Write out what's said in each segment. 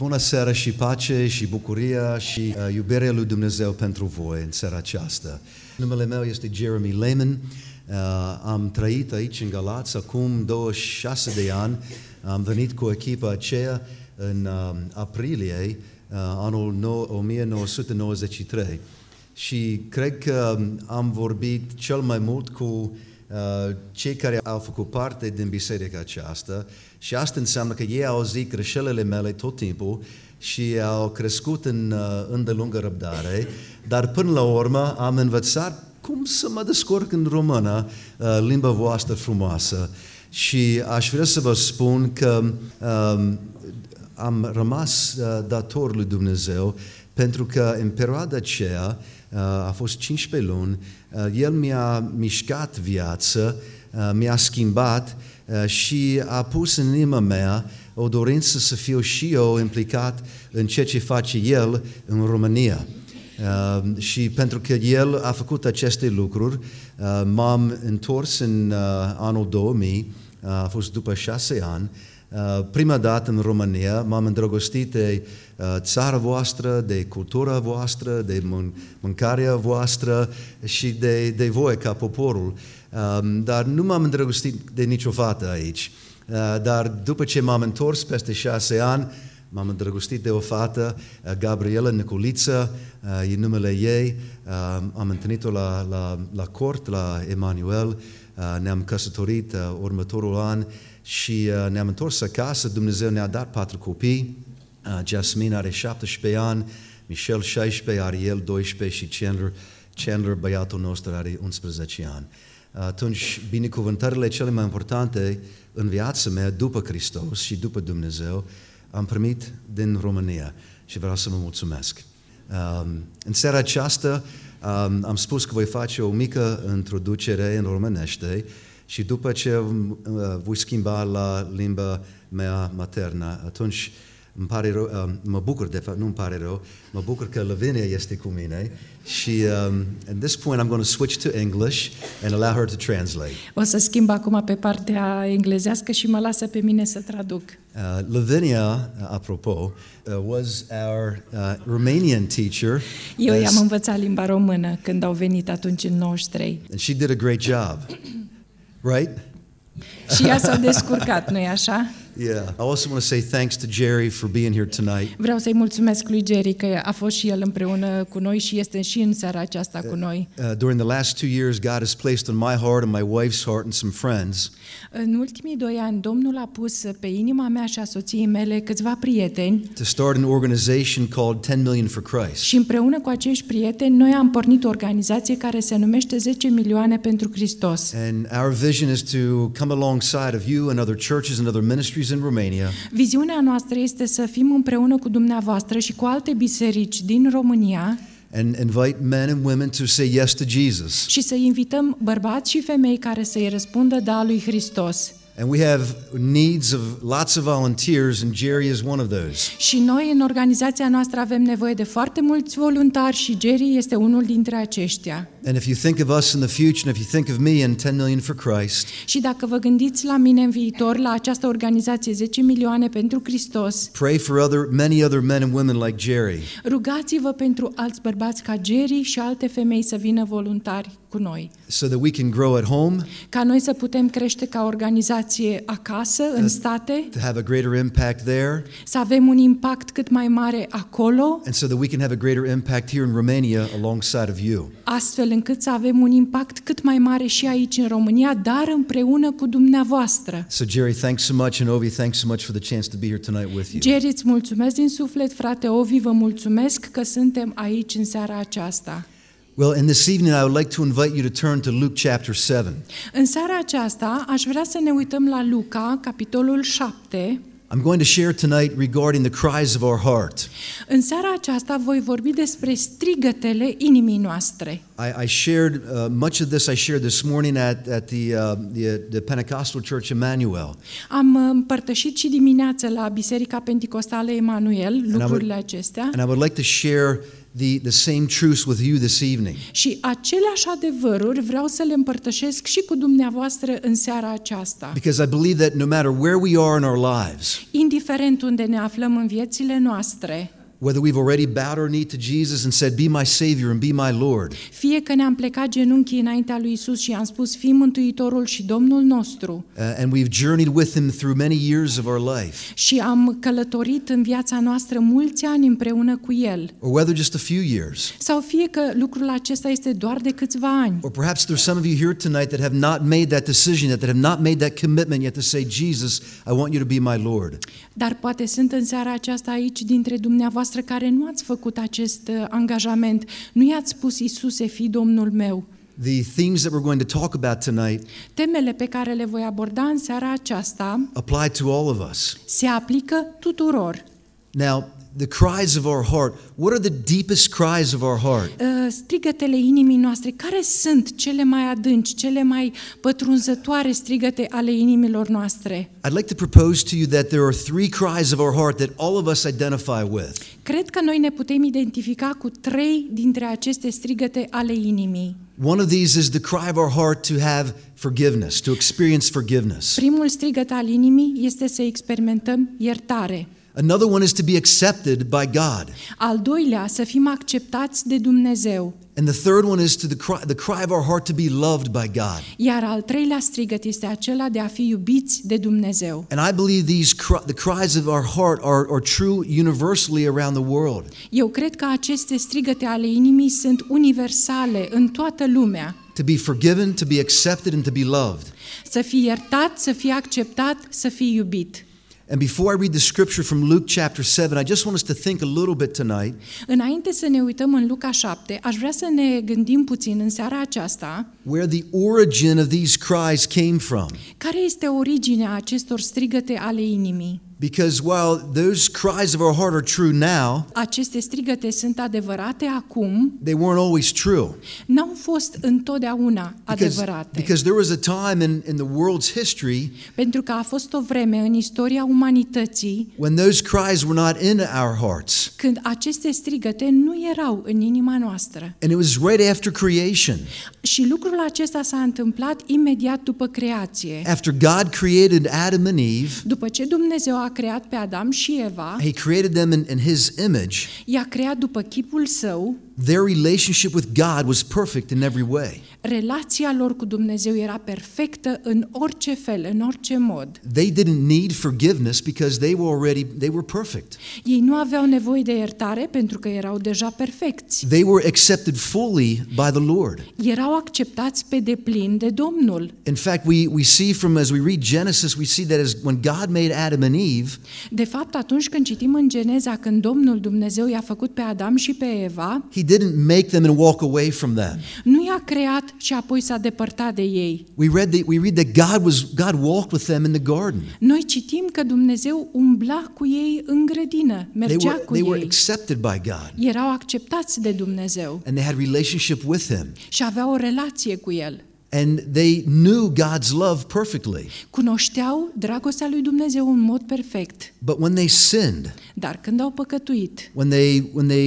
Bună seara și pace și bucuria și iubirea lui Dumnezeu pentru voi în seara aceasta. Numele meu este Jeremy Lehman. Am trăit aici în Galați acum 26 de ani. Am venit cu echipa aceea în aprilie anul 1993 și cred că am vorbit cel mai mult cu cei care au făcut parte din biserica aceasta și asta înseamnă că ei au auzit greșelile mele tot timpul și au crescut în îndelungă răbdare, dar până la urmă am învățat cum să mă descurc în română, limba voastră frumoasă. Și aș vrea să vă spun că am rămas dator lui Dumnezeu pentru că în perioada aceea, a fost 15 luni, El mi-a mișcat viața, mi-a schimbat și a pus în inima mea o dorință să fiu și eu implicat în ceea ce face El în România. Și pentru că El a făcut aceste lucruri, m-am întors în anul 2000, a fost după 6 ani, prima dată în România, m-am îndrăgostit de țara voastră, de cultura voastră, de mâncarea voastră și de voi ca poporul. Dar nu m-am îndrăgostit de nicio fată aici. Dar după ce m-am întors peste 6 ani, m-am îndrăgostit de o fată, Gabriela Niculiță, e numele ei. Am întâlnit-o la cort, la Emanuel. Ne-am căsătorit următorul an și ne-am întors acasă. Dumnezeu ne-a dat 4 copii. Jasmine are 17 ani, Michel 16, Ariel 12 și Chandler, băiatul nostru, are 11 ani. Atunci, binecuvântările cele mai importante în viața mea după Hristos și după Dumnezeu am primit din România și vreau să vă mulțumesc. În seara aceasta am spus că voi face o mică introducere în românește și după ce voi schimba la limba mea maternă, atunci îmi pare rău, mă bucur, de fapt, nu îmi pare rău, mă bucur că Lavinia este cu mine și at this point I'm going to switch to English and allow her to translate. O să schimb acum pe partea englezească și mă lasă pe mine să traduc. Lavinia, apropo, was our Romanian teacher. Eu i-am învățat limba română când au venit atunci în 93. And she did a great job, right? Și ea s-a descurcat, nu-i așa? Yeah. I also want to say thanks to Jerry for being here tonight. Vreau să-i mulțumesc lui Jerry că a fost și el împreună cu noi și este și în seara aceasta cu noi. During the last 2 years, God has placed on my heart and my wife's heart and some friends. În ultimii 2 ani, Domnul a pus pe inima mea și a soției mele câțiva prieteni. To start an organization called 10 Million for Christ. Și împreună cu acești prieteni, noi am pornit o organizație care se numește 10 milioane pentru Hristos. And our vision is to come alongside of you and other churches and other ministries in Romania. Viziunea noastră este să fim împreună cu dumneavoastră și cu alte biserici din România. And invite men and women to say yes to Jesus. Și să invităm bărbați și femei care să-i răspundă da lui Hristos. And we have needs of lots of volunteers, and Jerry is one of those. Și noi în organizația noastră avem nevoie de foarte mulți voluntari și Jerry este unul dintre aceștia. And if you think of us in the future, and if you think of me in 10 Million for Christ, și dacă vă gândiți la mine în viitor, la această organizație 10 milioane pentru Hristos, pray for many other men and women like Jerry. Rugați-vă pentru alți bărbați ca Jerry și alte femei să vină voluntari cu noi. So that we can grow at home. Ca noi să putem crește ca organizație acasă, în state. To have a greater impact there. Să avem un impact cât mai mare acolo. And so that we can have a greater impact here in Romania alongside of you. Astfel încât să avem un impact cât mai mare și aici în România, dar împreună cu dumneavoastră. So Jerry, thanks so much, and Ovi, thanks so much for the chance to be here tonight with you. Jerry, îți mulțumesc din suflet, frate Ovi, vă mulțumesc că suntem aici în seara aceasta. Well, in this evening I would like to invite you to turn to Luke chapter 7. În seara aceasta aș vrea să ne uităm la Luca, capitolul 7. I'm going to share tonight regarding the cries of our heart. În seara aceasta voi vorbi despre strigătele inimii noastre. I shared much of this. I shared this morning at the Pentecostal Church Emmanuel. Am împărtășit și dimineața la Biserica Pentecostală Emanuel lucrurile acestea. And I would like to share the same truths with you this evening. Și aceleași adevăruri vreau să le împărtășesc și cu dumneavoastră în seara aceasta. Because I believe that no matter where we are in our lives, Indiferent unde ne aflăm în viețile noastre, whether we've already bowed our knee to Jesus and said, "Be my Savior and be my Lord," fie că ne-am plecat genunchii înaintea lui Isus și am spus, fii Mântuitorul și Domnul nostru, and we've journeyed with Him through many years of our life, și am călătorit în viața noastră mulți ani împreună cu El, or whether just a few years, sau fie că lucrul acesta este doar de câțiva ani, or perhaps there's some of you here tonight that have not made that decision yet, that have not made that commitment yet to say, "Jesus, I want you to be my Lord." dar poate sunt în seara aceasta aici dintre dumneavoastră care nu ați făcut acest angajament, nu i-ați spus, Iisuse, fii Domnul meu. The themes that we're going to talk about tonight Temele pe care le voi aborda în seara aceasta apply to all of us. se aplică tuturor. Now, the cries of our heart, what are the deepest cries of our heart? Strigătele inimii noastre, care sunt cele mai adânci, cele mai pătrunzătoare strigăte ale inimilor noastre? I'd like to propose to you that there are three cries of our heart that all of us identify with. Cred că noi ne putem identifica cu 3 dintre aceste strigăte ale inimii. One of these is the cry of our heart to have forgiveness, to experience forgiveness. Primul strigăt al inimii este să experimentăm iertare. Another one is to be accepted by God. Al doilea, să fim acceptați de Dumnezeu. And the third one is the cry of our heart to be loved by God. Iar al treilea strigăt este acela de a fi iubiți de Dumnezeu. And I believe the cries of our heart are true universally around the world. Eu cred că aceste strigăte ale inimii sunt universale în toată lumea. To be forgiven, to be accepted, and to be loved. Să fii iertat, să fii acceptat, să fii iubit. And before I read the scripture from Luke chapter 7, I just want us to think a little bit tonight. Înainte să ne uităm în Luca 7, aș vrea să ne gândim puțin în seara aceasta Where the origin of these cries came from. care este originea acestor strigăte ale inimii. Because while those cries of our heart are true now, Aceste strigăte sunt adevărate acum, they weren't always true. n-au fost întotdeauna adevărate. Because there was a time in the world's history Pentru că a fost o vreme în istoria umanității when those cries were not in our hearts. când aceste strigăte nu erau în inima noastră. And it was right after creation. Și lucrul acesta s-a întâmplat imediat după creație. After God created Adam and Eve, După ce Dumnezeu a creat pe Adam și Eva, He created them in His image. i-a creat după chipul său, Their relationship with God was perfect in every way. relația lor cu Dumnezeu era perfectă în orice fel, în orice mod. They didn't need forgiveness because they were perfect. Ei nu aveau nevoie de iertare pentru că erau deja perfecți. They were accepted fully by the Lord. Erau acceptați pe deplin de Domnul. In fact, we see as we read Genesis, we see that when God made Adam and Eve, De fapt, atunci când citim în Geneza, când Domnul Dumnezeu i-a făcut pe Adam și pe Eva, He didn't make them and walk away from them. nu i-a creat și apoi s-a depărtat de ei. We read that God walked with them in the garden. Noi citim că Dumnezeu umbla cu ei în grădină, mergea cu They were ei. accepted by God, Erau acceptați de Dumnezeu and they had relationship with Him. și aveau o relație cu El. And they knew God's love perfectly. Cunoșteau dragostea lui Dumnezeu în mod perfect. But when they sinned, Dar când au păcătuit, when they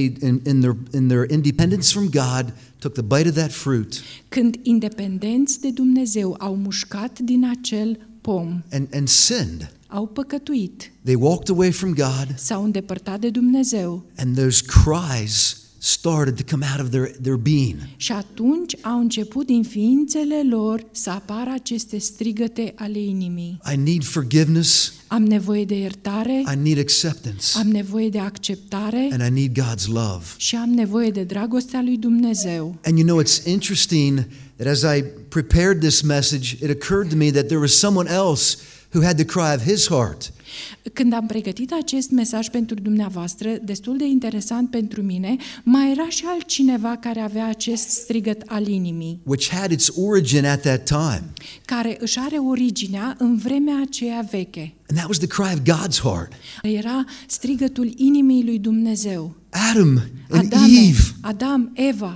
in their independence from God took the bite of that fruit când independenți de Dumnezeu au mușcat din acel pom, and sinned, au păcătuit, they walked away from God, s-au îndepărtat de Dumnezeu and those cries started to come out of their being. și atunci au început din ființele lor să apară aceste strigăte ale inimii. I need forgiveness, Am nevoie de iertare, I need acceptance, am nevoie de acceptare and I need God's love. și am nevoie de dragostea lui Dumnezeu. And you know, it's interesting that as I prepared this message, it occurred to me that there was someone else who had the cry of his heart. Când am pregătit acest mesaj pentru dumneavoastră, destul de interesant pentru mine, mai era și altcineva care avea acest strigăt al inimii, Which had its origin at that time. care își are originea în vremea aceea veche. And that was the cry of God's heart. Era strigătul inimii lui Dumnezeu. Adam and Eve, Adam, Eva,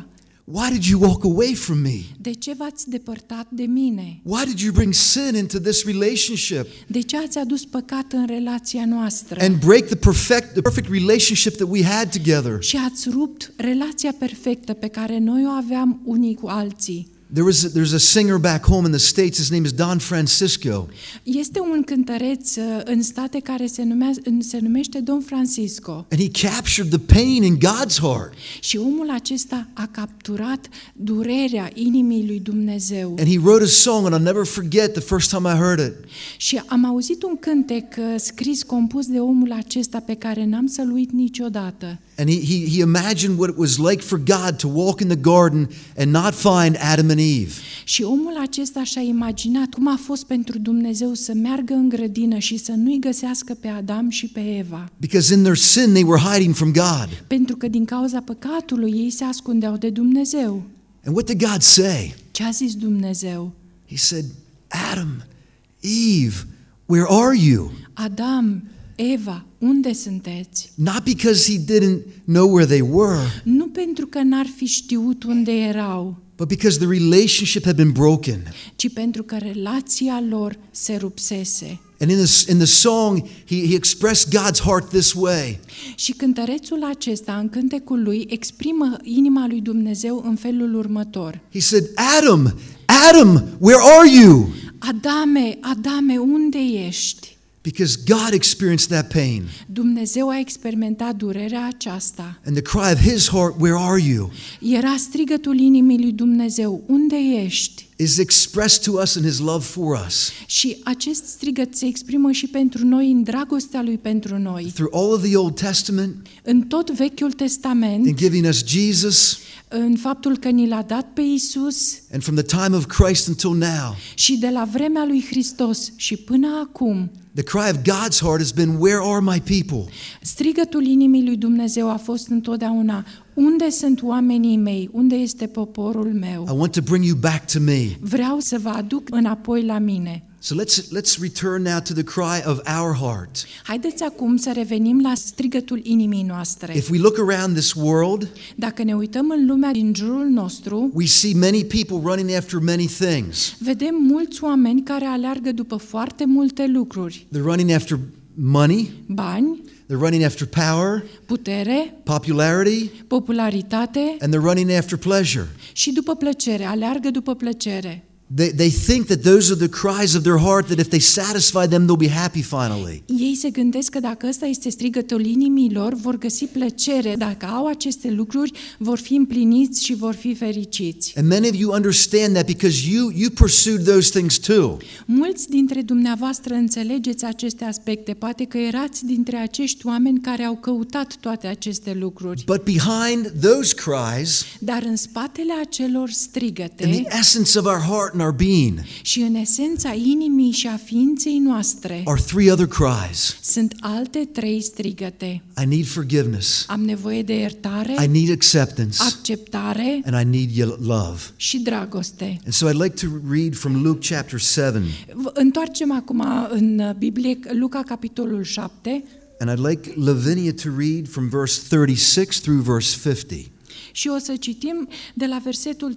Why did you walk away from me? De ce v-ați depărtat de mine? Why did you bring sin into this relationship De ce ați adus păcat în relația noastră? and break the perfect relationship that we had together? Și ați rupt relația perfectă pe care noi o aveam unii cu alții. There's a singer back home in the States. His name is Don Francisco. Este un cântăreț în state care se numește Don Francisco. And he captured the pain in God's heart. Și omul acesta a capturat durerea inimii lui Dumnezeu. And he wrote a song, and I'll never forget the first time I heard it. Și am auzit un cântec compus de omul acesta pe care n-am să-l uit niciodată. And he imagined what it was like for God to walk in the garden and not find Adam and Eve. Și omul acesta și-a imaginat cum a fost pentru Dumnezeu să meargă în grădină și să nu-i găsească pe Adam și pe Eva. Because in their sin they were hiding from God. Pentru că din cauza păcatului ei se ascundeau de Dumnezeu. And what did God say? Ce a zis Dumnezeu? He said, Adam, Eve, where are you? Adam, Eva, unde sunteți? Not because he didn't know where they were, Nu pentru că n-ar fi știut unde erau, but because the relationship had been broken. ci pentru că relația lor se rupsese. And in the song, he expressed God's heart this way. Și cântărețul acesta, în cântecul lui, exprimă inima lui Dumnezeu în felul următor. He said, Adam, Adam, where are you? Adame, Adame, unde ești? Because God experienced that pain. Dumnezeu a experimentat durerea aceasta. And the cry of his heart, where are you? Era strigătul inimii lui Dumnezeu, unde ești? Is expressed to us in his love for us. Și acest strigăt se exprimă și pentru noi în dragostea lui pentru noi. Through all of the Old Testament, În tot Vechiul Testament, in giving us Jesus, în faptul că ni l-a dat pe Iisus and from the time of Christ until now, și de la vremea lui Hristos și până acum, the cry of God's heart has been, where are my people? strigătul inimii lui Dumnezeu a fost întotdeauna, unde sunt oamenii mei, unde este poporul meu? I want to bring you back to me. Vreau să vă aduc înapoi la mine. So let's return now to the cry of our heart. Haideți acum să revenim la strigătul inimii noastre. If we look around this world, Dacă ne uităm în lumea din jurul nostru, we see many people running after many things. vedem mulți oameni care aleargă după foarte multe lucruri. They're running after money, Bani, they're running after power, putere, popularity, popularitate and they're running after pleasure. și după plăcere, aleargă după plăcere. They think that those are the cries of their heart, that if they satisfy them, they'll be happy finally. Ei se gândesc că dacă ăsta este strigătul inimii lor, vor găsi plăcere. Dacă au aceste lucruri, vor fi împliniți și vor fi fericiți. And many of you understand that because you pursued those things too. Mulți dintre dumneavoastră înțelegeți aceste aspecte. Poate că erați dintre acești oameni care au căutat toate aceste lucruri. But behind those cries, Dar în spatele acelor in strigăte the essence of our heart and our being, și în esența inimii și a ființei noastre are three other cries. sunt alte trei strigăte. I need forgiveness. Am nevoie de iertare, I need acceptance. acceptare And I need love. și dragoste. And so I'd like to read from Luke chapter 7. Întoarcem acum în Biblie, Luca capitolul 7, And I'd like Lavinia to read from verse 36 through verse 50. și o să citim de la versetul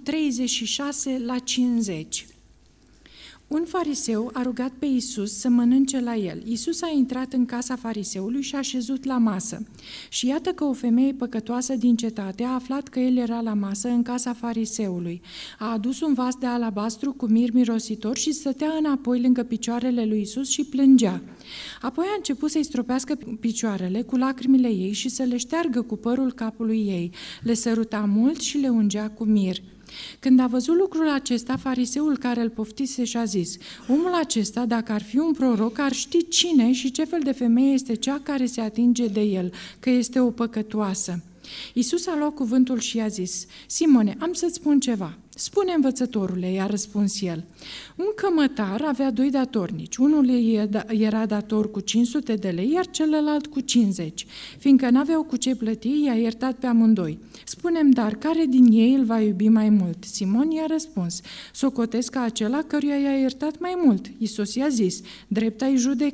36 la 50. Un fariseu a rugat pe Iisus să mănânce la el. Iisus a intrat în casa fariseului și a șezut la masă. Și iată că o femeie păcătoasă din cetate a aflat că el era la masă în casa fariseului. A adus un vas de alabastru cu mir mirositor și stătea înapoi lângă picioarele lui Iisus și plângea. Apoi a început să-i stropească picioarele cu lacrimile ei și să le șteargă cu părul capului ei. Le săruta mult și le ungea cu mir. Când a văzut lucrul acesta, fariseul care îl poftise și-a zis: omul acesta, dacă ar fi un proroc, ar ști cine și ce fel de femeie este cea care se atinge de el, că este o păcătoasă. Iisus a luat cuvântul și i-a zis: Simone, am să-ți spun ceva. Spune, învățătorule, i-a răspuns el. Un cămătar avea doi datornici. Unul era dator cu 500 de lei, iar celălalt cu 50. Fiindcă n-aveau cu ce plăti, i-a iertat pe amândoi. Spune-mi, dar care din ei îl va iubi mai mult? Simon i-a răspuns: socotesc ca acela căruia i-a iertat mai mult. Iisus i-a zis: drept ai judecat.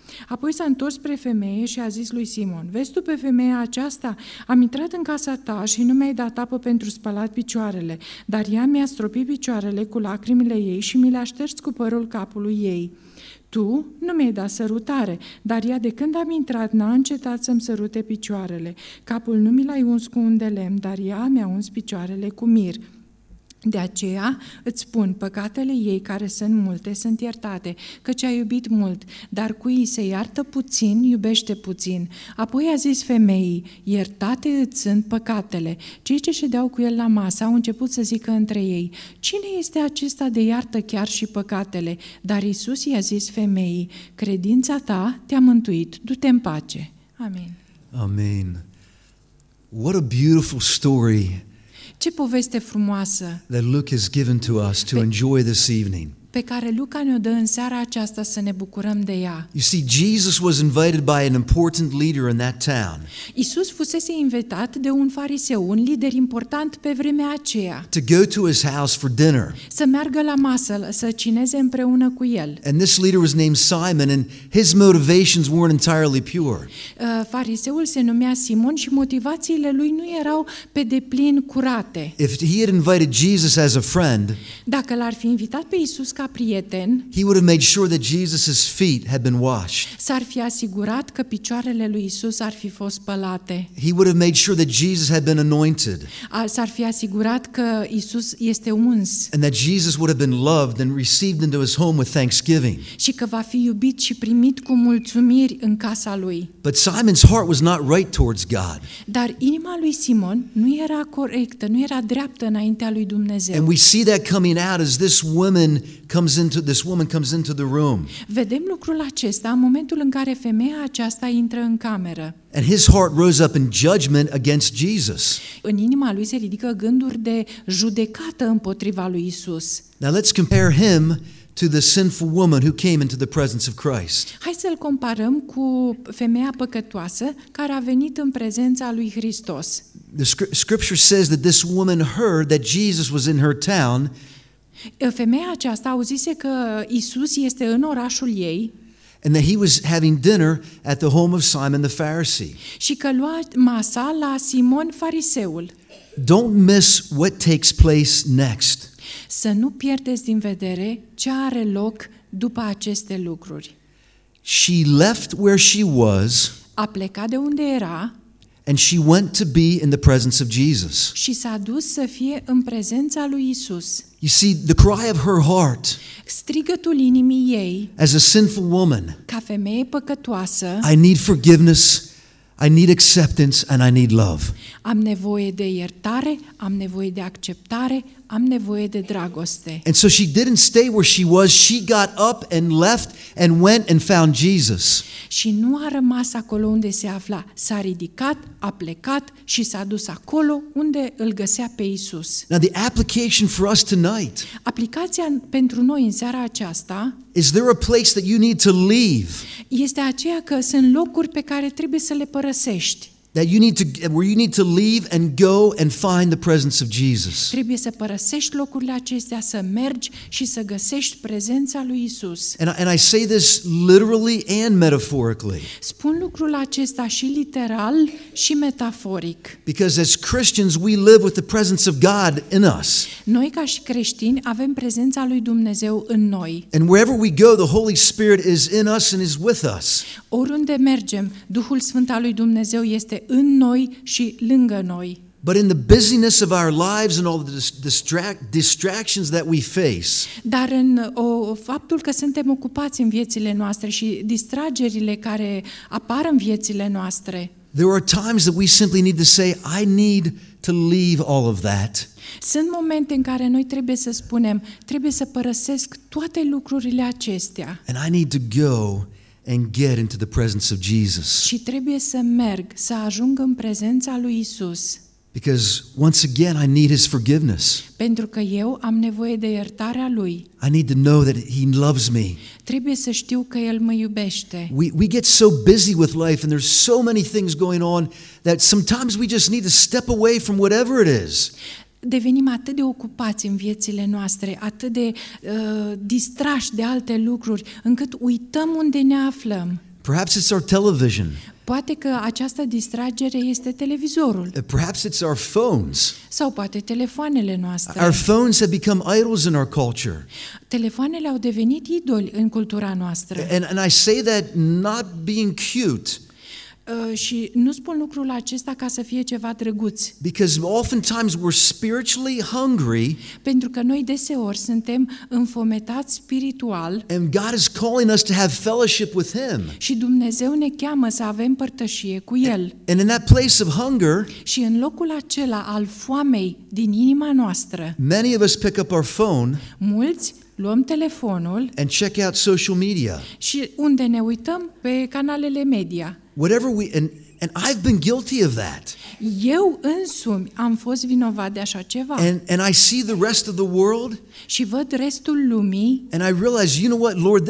Apoi s-a întors spre femeie și a zis lui Simon: vezi tu pe femeia aceasta? Am intrat în casa ta și nu mi-ai dat apă pentru spălat picioarele, dar ea mi-a stropit picioarele cu lacrimile ei și mi le-a șters cu părul capului ei. Tu nu mi-ai dat sărutare, dar ea de când am intrat n-a încetat să-mi sărute picioarele. Capul nu mi l-ai uns cu un de lemn, dar ea mi-a uns picioarele cu mir. De aceea îți spun, păcatele ei, care sunt multe, sunt iertate, căci a iubit mult, dar cui se iartă puțin, iubește puțin. Apoi a zis femeii: iertate îți sunt păcatele. Cei ce ședeau cu el la masă au început să zică între ei: cine este acesta de iartă chiar și păcatele? Dar Iisus i-a zis femeii: credința ta te-a mântuit, du-te în pace. Amin. Amen. What a beautiful story Ce poveste frumoasă that Luke has given to us to enjoy this evening. pe care Luca ne-o dă în seara aceasta să ne bucurăm de ea. You see, Jesus was invited by an important leader in that town Iisus fusese invitat de un fariseu, un lider important pe vremea aceea, to go to his house for dinner. să meargă la masă, să cineze împreună cu el. And this leader was named Simon, and his motivations weren't entirely pure. Fariseul se numea Simon și motivațiile lui nu erau pe deplin curate. If he had invited Jesus as a friend, Dacă l-ar fi invitat pe Iisus ca prieten, he would have made sure that Jesus' feet had been washed. s-ar fi asigurat că picioarele lui Iisus ar fi fost spălate. He would have made sure that Jesus had been anointed, S-ar fi asigurat că Iisus este uns and that Jesus would have been loved and received into his home with thanksgiving. și că va fi iubit și primit cu mulțumiri în casa lui. But Simon's heart was not right towards God. Dar inima lui Simon nu era corectă, nu era dreaptă înaintea lui Dumnezeu. And we see that coming out as this woman comes into the room. Vedem lucrul acesta în momentul în care femeia aceasta intră în cameră. And his heart rose up in judgment against Jesus. În inima lui se ridică gânduri de judecată împotriva lui Isus. Now let's compare him to the sinful woman who came into the presence of Christ. Hai să-l comparăm cu femeia păcătoasă care a venit în prezența lui Hristos. The scripture says that this woman heard that Jesus was in her town, Femeia aceasta auzise că Isus este în orașul ei and that he was having dinner at the home of Simon the Pharisee. și că lua masa la Simon fariseul. Don't miss what takes place next. Să nu pierdeți din vedere ce are loc după aceste lucruri. She left where she was, A plecat de unde era and she went to be in the presence of Jesus. și s-a dus să fie în prezența lui Isus. You see, the cry of her heart Strigătul inimii ei, as a sinful woman: ca femeie păcătoasă, I need forgiveness, I need acceptance, and I need love. am nevoie de iertare, am nevoie de acceptare, am nevoie de dragoste. And so she didn't stay where she was. She got up and left and went and found Jesus. Și nu a rămas acolo unde se afla, s-a ridicat, a plecat și s-a dus acolo unde îl găsea pe Isus. Now the application for us tonight: Aplicația pentru noi în seara aceasta is there a place that you need to leave? este aceea că sunt locuri pe care trebuie să le părăsești. Where you need to leave and go and find the presence of Jesus. Trebuie să părăsești locurile acestea, să mergi și să găsești prezența lui Isus. And I say this literally and metaphorically, Spun lucrul acesta și literal și metaforic. because as Christians we live with the presence of God in us. Noi ca și creștini avem prezența lui Dumnezeu în noi. And wherever we go, the Holy Spirit is in us and is with us. Oriunde mergem, Duhul Sfânt al lui Dumnezeu este în noi și lângă noi. But in the busyness of our lives and all the distractions that we face, Dar în faptul că suntem ocupați în viețile noastre și distragerile care apar în viețile noastre, there are times that we simply need to say, I need to leave all of that. sunt momente în care noi trebuie să spunem, trebuie să părăsesc toate lucrurile acestea And I need to go and get into the presence of Jesus. și trebuie să merg, să ajung în prezența lui Isus, Because once again, I need his forgiveness. pentru că eu am nevoie de iertarea lui. I need to know that he loves me. Trebuie să știu că el mă iubește. We get so busy with life, and there's so many things going on that sometimes we just need to step away from whatever it is. Devenim atât de ocupați în viețile noastre, atât de distrași de alte lucruri, încât uităm unde ne aflăm. Perhaps it's our television. Poate că această distragere este televizorul Perhaps it's our phones. sau poate telefoanele noastre. Our phones have become idols in our culture. Telefoanele au devenit idoli în cultura noastră. And I say that not being cute, Și nu spun lucrul acesta ca să fie ceva drăguț, because oftentimes we're spiritually hungry, pentru că noi deseori suntem înfometați spiritual and God is calling us to have fellowship with Him. și Dumnezeu ne cheamă să avem părtășie cu El. And in that place of hunger, Și în locul acela al foamei din inima noastră, many of us pick up our phone mulți luăm telefonul and check out social media. și unde ne uităm pe canalele media. Whatever and I've been guilty of that. Eu însumi am fost vinovat de așa ceva And I see the rest of the world și văd restul lumii. and I realize, you know what, Lord,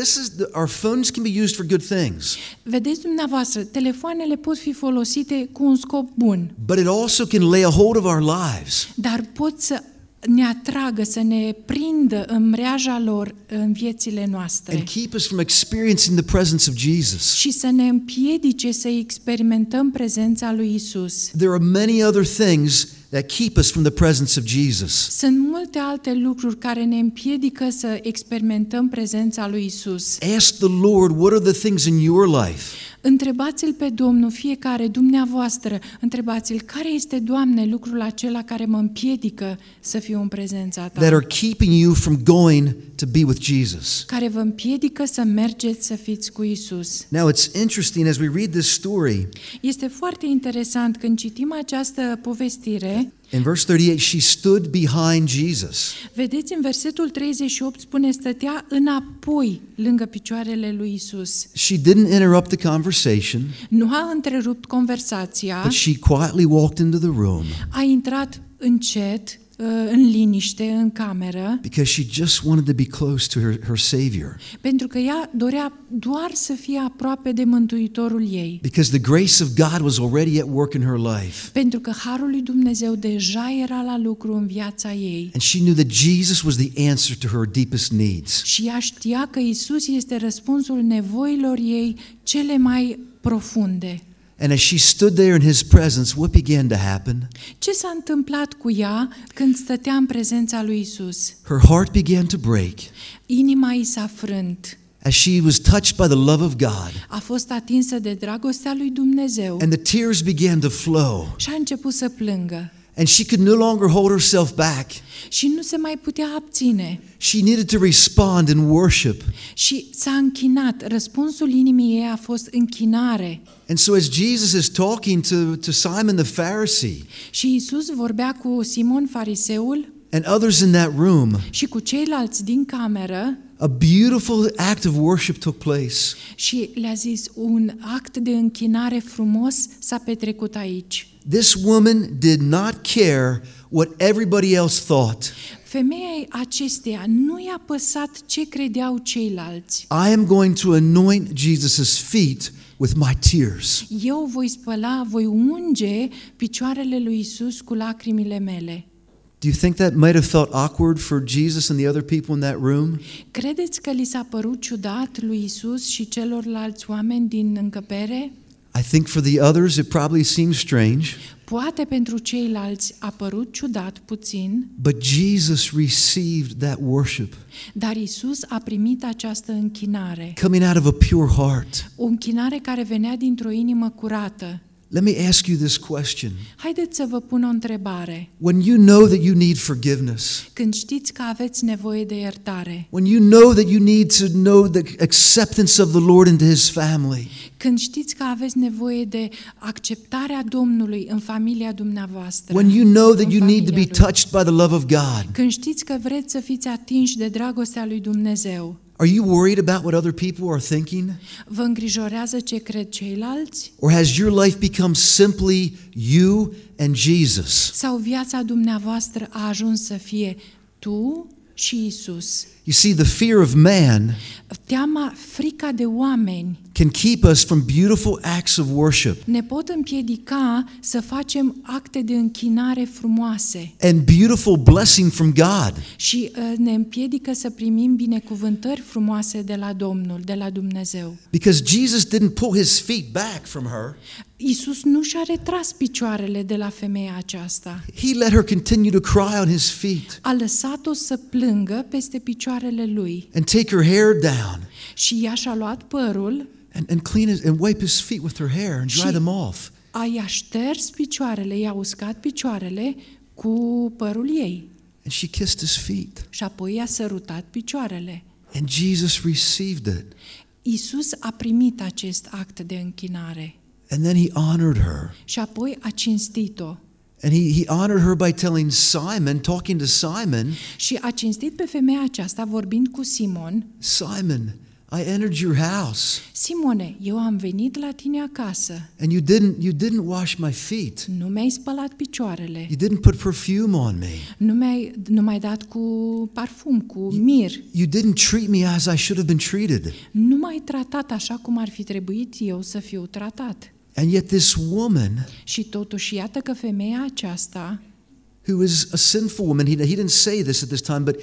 our phones can be used for good things. Vedeți dumneavoastră, telefoanele pot fi folosite cu un scop bun, But it also can lay a hold of our lives. dar pot să ne atragă, să ne prindă în mreaja lor în viețile noastre And keep us from experiencing the presence of Jesus. și să ne împiedice să experimentăm prezența lui Isus. There are many other things that keep us from the presence of Jesus. Sunt multe alte lucruri care ne împiedică să experimentăm prezența lui Isus. Ask the Lord, what are the things in your life Întrebați-l pe Domnul, fiecare dumneavoastră, întrebați-l care este, Doamne, lucrul acela care mă împiedică să fiu în prezența ta, that are keeping you from going to be with Jesus? care vă împiedică să mergeți să fiți cu Isus. Now it's interesting as we read this story. Este foarte interesant când citim această povestire. In verse 38, she stood behind Jesus. Vedeți, în versetul 38 spune, stătea înapoi lângă picioarele lui Isus. She didn't interrupt the conversation, Nu a întrerupt conversația, but she quietly walked into the room a intrat încet, în liniște, în cameră, because she just wanted to be close to her Savior. pentru că ea dorea doar să fie aproape de Mântuitorul ei. Because the grace of God was already at work in her life. Pentru că harul lui Dumnezeu deja era la lucru în viața ei. And she knew that Jesus was the answer to her deepest needs. Și ea știa că Isus este răspunsul nevoilor ei cele mai profunde. And as she stood there in His presence, what began to happen? Ce s-a întâmplat cu ea când stătea în prezența lui Isus? Her heart began to break Inima ei s-a frânt. as she was touched by the love of God. A fost atinsă de dragostea lui Dumnezeu And the tears began to flow. și a început să plângă. And she could no longer hold herself back. Și nu se mai putea abține. She needed to respond in worship. Și s-a închinat. Răspunsul inimii ei a fost închinare. And so as Jesus is talking to Simon the Pharisee Și Isus vorbea cu Simon fariseul and others in that room, și cu ceilalți din cameră a beautiful act of worship took place. și le-a zis, un act de închinare frumos s-a petrecut aici. This woman did not care what everybody else thought. Femeia acesteia nu i-a păsat ce credeau ceilalți. I am going to anoint Jesus' feet with my tears. Eu voi spăla, voi unge picioarele lui Isus cu lacrimile mele. Do you think that might have felt awkward for Jesus and the other people in that room? Credeți că li s-a părut ciudat lui Isus și celorlalți oameni din încăpere? I think for the others it probably seems strange, Poate pentru ceilalți a părut ciudat puțin, but Jesus received that worship dar Isus a primit această închinare. coming out of a pure heart. O închinare care venea dintr-o inimă curată. Let me ask you this question. Haideți să vă pun o întrebare. When you know that you need forgiveness, Când știți că aveți nevoie de iertare, when you know that you need to know the acceptance of the Lord into His family, când știți că aveți nevoie de acceptarea Domnului în familia dumneavoastră, when you know that în you need to be familia lui, touched by the love of God, când știți că vreți să fiți atinși de dragostea lui Dumnezeu, are you worried about what other people are thinking? vă îngrijorează ce cred ceilalți? Or has your life become simply you and Jesus? Sau viața dumneavoastră a ajuns să fie tu și Isus? You see, the fear of man Teama, frica de oameni can keep us from beautiful acts of worship ne pot împiedica să facem acte de închinare frumoase and beautiful blessing from God. și ne împiedică să primim binecuvântări frumoase de la Domnul, de la Dumnezeu. Because Jesus didn't pull his feet back from her. Iisus nu și-a retras picioarele de la femeia aceasta. He let her continue to cry on his feet A lăsat-o să plângă peste picioarele lui and take her hair down și ea și-a luat părul, and clean it and wipe his feet with her hair and dry them off. i-a șters picioarele, i-a uscat picioarele cu părul ei And she kissed his feet. și apoi i-a sărutat picioarele. And Jesus received it. Iisus a primit acest act de închinare And then he honored her. și apoi a cinstit-o. And he honored her by telling Simon, talking to Simon, Și a cinstit pe femeia aceasta vorbind cu Simon. Simon, I entered your house Simone, eu am venit la tine acasă. and you didn't wash my feet. Nu mi-ai spălat picioarele. You didn't put perfume on me. Nu m-ai dat cu parfum, cu mir. You didn't treat me as I should have been treated. Nu m-ai tratat așa cum ar fi trebuit eu să fiu tratat. And yet this woman, Și totuși iată că femeia aceasta, who is a sinful woman, he didn't say this at this time, but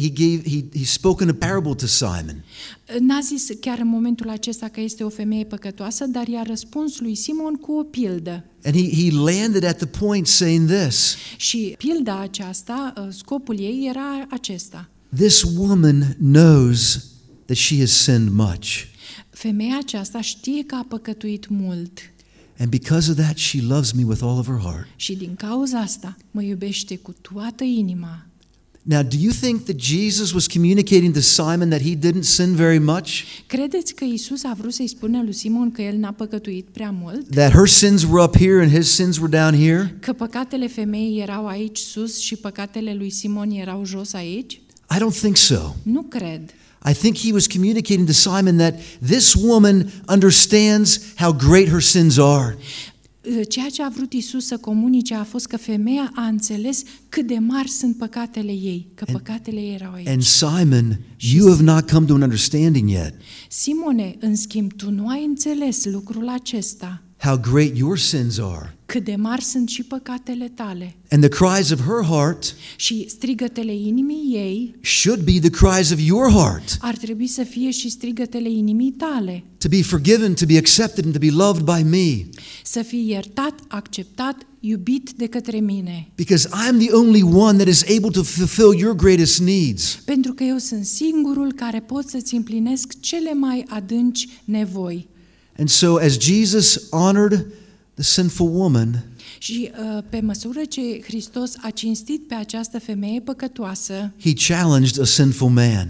he spoke in a parable to Simon. n-a zis chiar în momentul acesta că este o femeie păcătoasă, dar i-a răspuns lui Simon cu o pildă. And he landed at the point saying this: Și pilda aceasta, scopul ei era acesta. this woman knows that she has sinned much. Femeia aceasta știe că a păcătuit mult And because of that, she loves me with all of her heart. și din cauza asta mă iubește cu toată inima. Now, do you think that Jesus was communicating to Simon that he didn't sin very much? Credeți că Iisus a vrut să-i spună lui Simon că el n-a păcătuit prea mult? That her sins were up here and his sins were down here? Că păcatele femeii erau aici sus și păcatele lui Simon erau jos aici? I don't think so. Nu cred. I think he was communicating to Simon that this woman understands how great her sins are. Ceea ce a vrut Iisus să comunice a fost că femeia a înțeles cât de mari sunt păcatele ei, că păcatele ei erau aici. And Simon, you have not come to an understanding yet Simone, în schimb, tu nu ai înțeles lucrul acesta, how great your sins are. cât de mari sunt și păcatele tale. And the cries of her heart Și strigătele inimii ei should be the cries of your heart. ar trebui să fie și strigătele inimii tale. To be forgiven, to be accepted, and to be loved by me. Să fii iertat, acceptat, iubit de către mine. Because I'm the only one that is able to fulfill your greatest needs. Pentru că eu sunt singurul care pot să-ți împlinesc cele mai adânci nevoi. And so as Jesus honored the sinful woman, Și pe măsură ce Hristos a cinstit pe această femeie păcătoasă, he challenged a sinful man.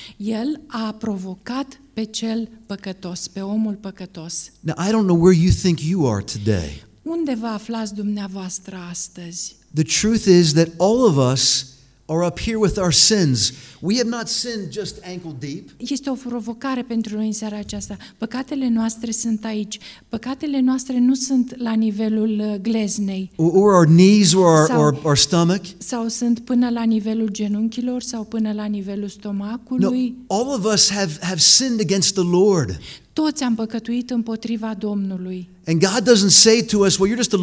El a provocat pe cel păcătos, pe omul păcătos. Now, I don't know where you think you are today. Unde vă aflați dumneavoastră astăzi? The truth is that all of us are up here with our sins. We have not sinned just ankle deep. Este o provocare pentru noi în seara aceasta. Păcatele noastre sunt aici. Păcatele noastre nu sunt la nivelul gleznei. Or our knees or Sau- our stomach. Sau sunt până la nivelul genunchilor sau până la nivelul No, stomacului. all of us have sinned against the Lord. Toți am păcătuit împotriva Domnului. And God doesn't say to us, well, you're just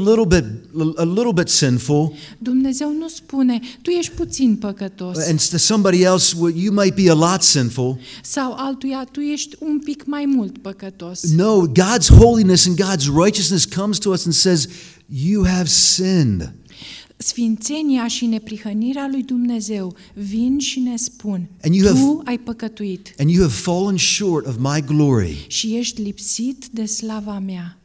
a little bit sinful. Dumnezeu nu spune, tu ești puțin păcătos. And to somebody else, well, you might be a lot sinful. Sau altuia, tu ești un pic mai mult păcătos. No, God's holiness and God's righteousness comes to us and says, you have sinned. Sfințenia și neprihănirea lui Dumnezeu vin și ne spun, And you tu ai păcătuit And you have fallen short of my glory. și ești lipsit de slava mea.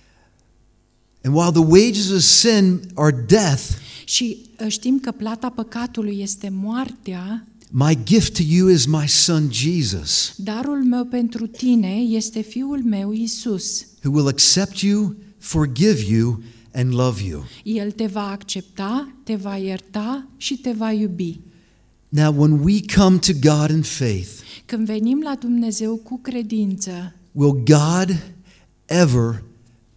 And while the wages of sin are death, Și știm că plata păcatului este moartea, my gift to you is my son Jesus, darul meu pentru tine este Fiul meu Iisus. who will accept you, forgive you, and love you. El te va accepta, te va ierta și te va iubi. Now, when we come to God in faith, Când venim la Dumnezeu cu credință, will God ever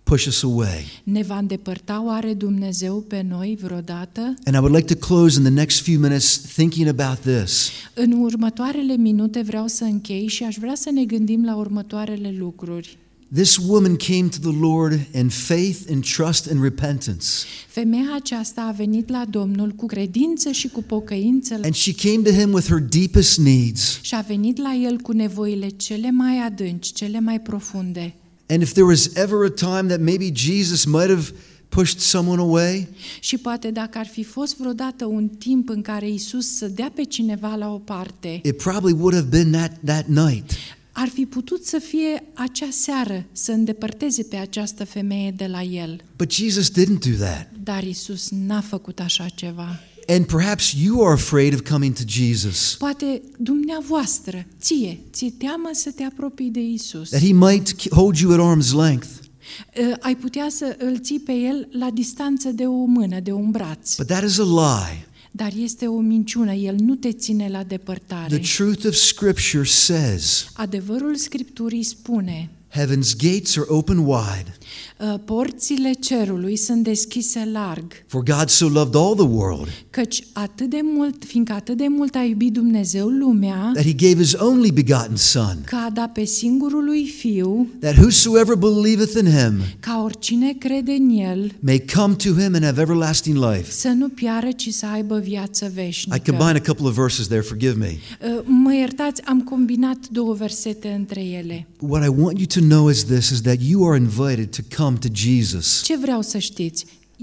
push us away? Ne va îndepărta oare Dumnezeu pe noi vreodată? And I would like to close in the next few minutes thinking about this. În următoarele minute vreau să închei și aș vrea să ne gândim la următoarele lucruri. This woman came to the Lord in faith and trust and repentance. Femeia aceasta a venit la Domnul cu credință și cu pocăință And she came to him with her deepest needs. și a venit la el cu nevoile cele mai adânci, cele mai profunde. And if there was ever a time that maybe Jesus might have pushed someone away, Și poate dacă ar fi fost vreodată un timp în care Iisus să dea pe cineva la o parte, it probably would have been that night. ar fi putut să fie acea seară să îndepărteze pe această femeie de la el. But Jesus didn't do that. Dar Iisus n-a făcut așa ceva. And perhaps you are afraid of coming to Jesus, Poate dumneavoastră, ți-e teamă să te apropii de Iisus. that he might hold you at arm's length. Ai putea să îl ții pe el la distanță de o mână, de un braț. But that is a lie. Dar este o minciună, el nu te ține la depărtare. The truth of Scripture says, Adevărul Scripturii spune, heaven's gates are open wide, porțile cerului sunt deschise larg, for God so loved all the world, căci fiindcă atât de mult a iubit Dumnezeu lumea, that he gave his only begotten Son, că a dat pe singurul lui Fiu, that whosoever believeth in him ca oricine crede în el may come to him and have everlasting life. să nu piară, ci să aibă viață I veșnică. combine a couple of verses there, forgive me. Mă iertați, am combinat două versete între ele. What I want you to know is this, is that you are invited to come to Jesus. Ce vreau să știți?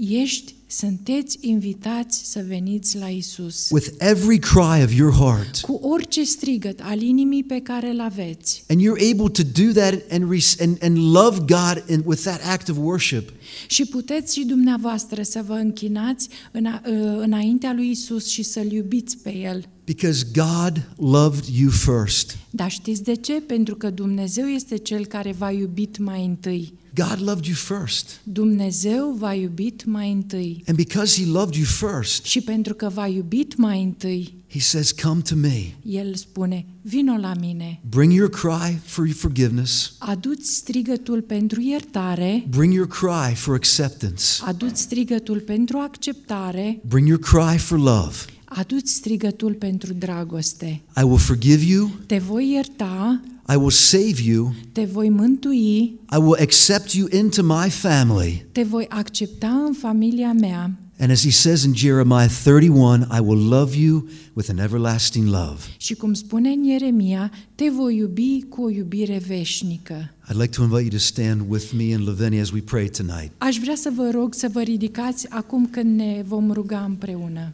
Sunteți invitați să veniți la Isus. With every cry of your heart. Cu orice strigăt al inimii pe care îl aveți. And you're able to do that and love God with that act of worship. Și puteți și dumneavoastră să vă închinați înaintea lui Isus și să-L iubiți pe El. Because God loved you first. Dar știți de ce? Pentru că Dumnezeu este Cel care v-a iubit mai întâi. God loved you first. Dumnezeu v-a iubit mai întâi. And because he loved you first, Și pentru că v-a iubit mai întâi, he says, come to me. El spune, vino la mine. Bring your cry for forgiveness. Aduți strigătul pentru iertare. Bring your cry for acceptance. Aduți strigătul pentru acceptare. Bring your cry for love. Aduți strigătul pentru dragoste. I will forgive you. Te voi ierta. I will save you. Te voi mântui. I will accept you into my family. Te voi accepta în familia mea. And as he says in Jeremiah 31, I will love you with an everlasting love. Și cum spune în Ieremia, te voi iubi cu o iubire veșnică. I'd like to invite you to stand with me and Lavinia as we pray tonight. Aș vrea să vă rog să vă ridicați acum când ne vom ruga împreună.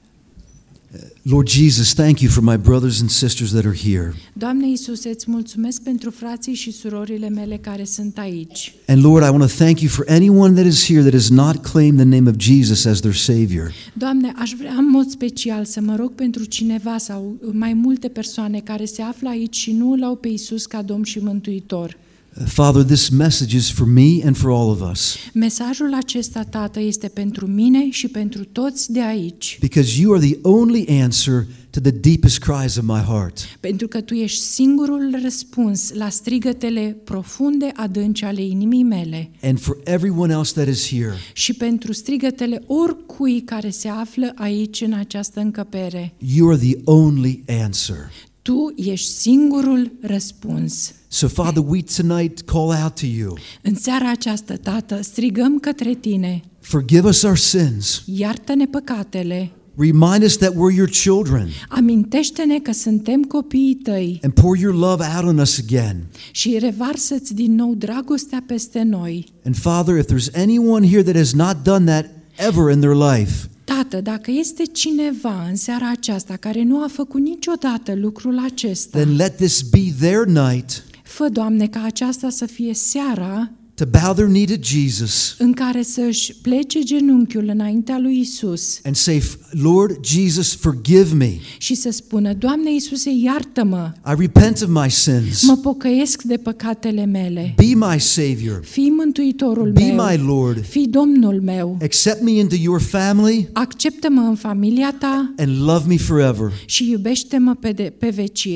Lord Jesus, thank you for my brothers and sisters that are here. Doamne Iisuse, îți mulțumesc pentru frații și surorile mele care sunt aici. And Lord, I want to thank you for anyone that is here that has not claimed the name of Jesus as their Savior. Doamne, aș vrea în mod special să mă rog pentru cineva sau mai multe persoane care se află aici și nu îl au pe Iisus ca Domn și Mântuitor. Father, this message is for me and for all of us. Mesajul acesta, Tată, este pentru mine și pentru toți de aici. Because you are the only answer to the deepest cries of my heart. Pentru că Tu ești singurul răspuns la strigătele profunde, adânci ale inimii mele. And for everyone else that is here. Și pentru strigătele oricui care se află aici în această încăpere. You are the only answer. Tu ești singurul răspuns. So Father, we tonight call out to you. În seara aceasta, Tată, strigăm către Tine. Forgive us our sins. Iartă-ne păcatele. Remind us that we're your children. Amintește-ne că suntem copiii Tăi. And pour your love out on us again. Și revarsă-ți din nou dragostea peste noi. And Father, if there's anyone here that has not done that ever in their life, Tată, dacă este cineva în seara aceasta care nu a făcut niciodată lucrul acesta, then let this be their night fă, Doamne, ca aceasta să fie seara to bow their knee to Jesus în care să-și plece genunchiul înaintea lui Isus and say, Lord Jesus, forgive me. și să spună, Doamne Iisuse, iartă-mă, I repent of my sins. mă pocăiesc de păcatele mele, Be my Savior. fii Mântuitorul Be meu, my Lord. fii Domnul meu, Accept me into your family acceptă-mă în familia Ta and love me forever. și iubește-mă pe vecie.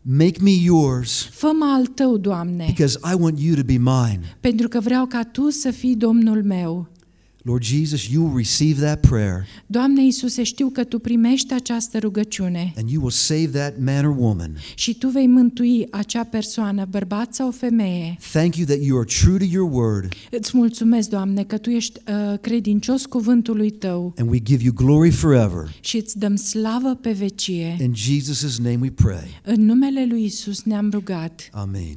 Make me yours Fă-mă al Tău, Doamne, because I want you to be mine. pentru că vreau ca Tu să fii Domnul meu. Lord Jesus, you will receive that prayer Doamne Iisuse, știu că Tu primești această rugăciune and you will save that man or woman. și Tu vei mântui acea persoană, bărbat sau femeie. Thank you that you are true to your word Îți mulțumesc, Doamne, că Tu ești credincios cuvântului Tău and we give you glory forever. și îți dăm slavă pe vecie. In Jesus' name we pray. În numele lui Isus ne-am rugat. Amen.